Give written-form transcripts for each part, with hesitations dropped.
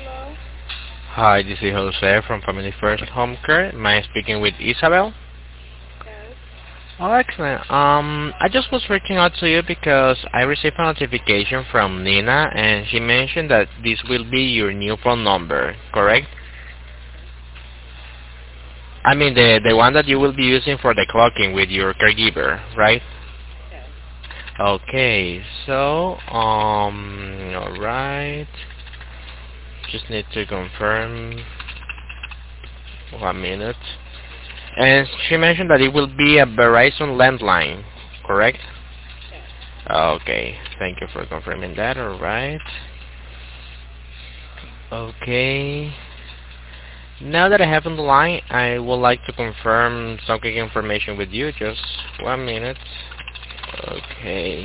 Hi, this is Jose from Family First Home Care. Am I speaking with Isabel? Oh, excellent. I just was reaching out to you because I received a notification from Nina, and she mentioned that this will be your new phone number, correct? I mean, the one that you will be using for the clocking with your caregiver, right? Okay, so, alright. Just need to confirm. 1 minute. And she mentioned that it will be a Verizon landline, correct? Okay, thank you for confirming that, alright. Okay. Now that I have on the line, I would like to confirm some quick information with you. Just 1 minute. Okay.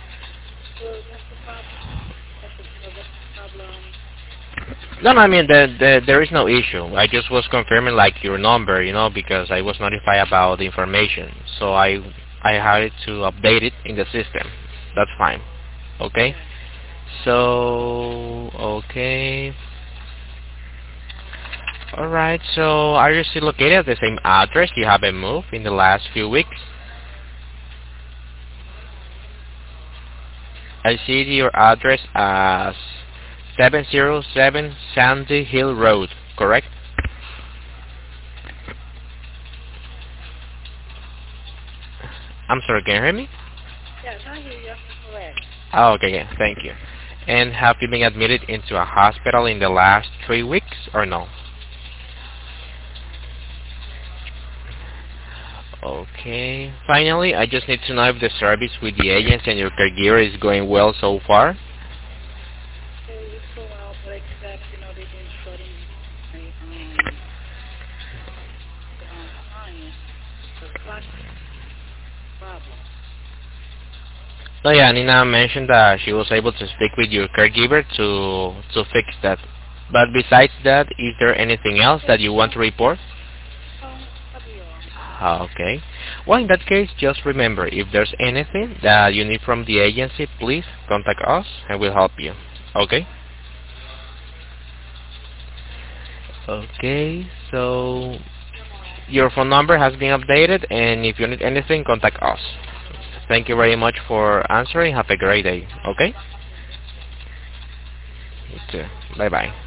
No, no, I mean, there is no issue. I just was confirming, like, your number, because I was notified about the information. So I had to update it in the system. That's fine. Okay? So, okay. Alright, so are you still located at the same address? You haven't moved in the last few weeks? I see your address as 707 Sandy Hill Road, correct? I'm sorry, can you hear me? Oh, okay, yeah, thank you. And have you been admitted into a hospital in the last 3 weeks or no? Okay. Finally, I just need to know if the service with the agents and your caregiver is going well so far. So yeah, Nina mentioned that she was able to speak with your caregiver to fix that. But besides that, is there anything else that you want to report? Okay. Well, in that case, just remember, if there's anything that you need from the agency, please contact us and we'll help you. Okay? Okay, so your phone number has been updated, and if you need anything, contact us. Thank you very much for answering. Have a great day. Okay? You too. Bye-bye.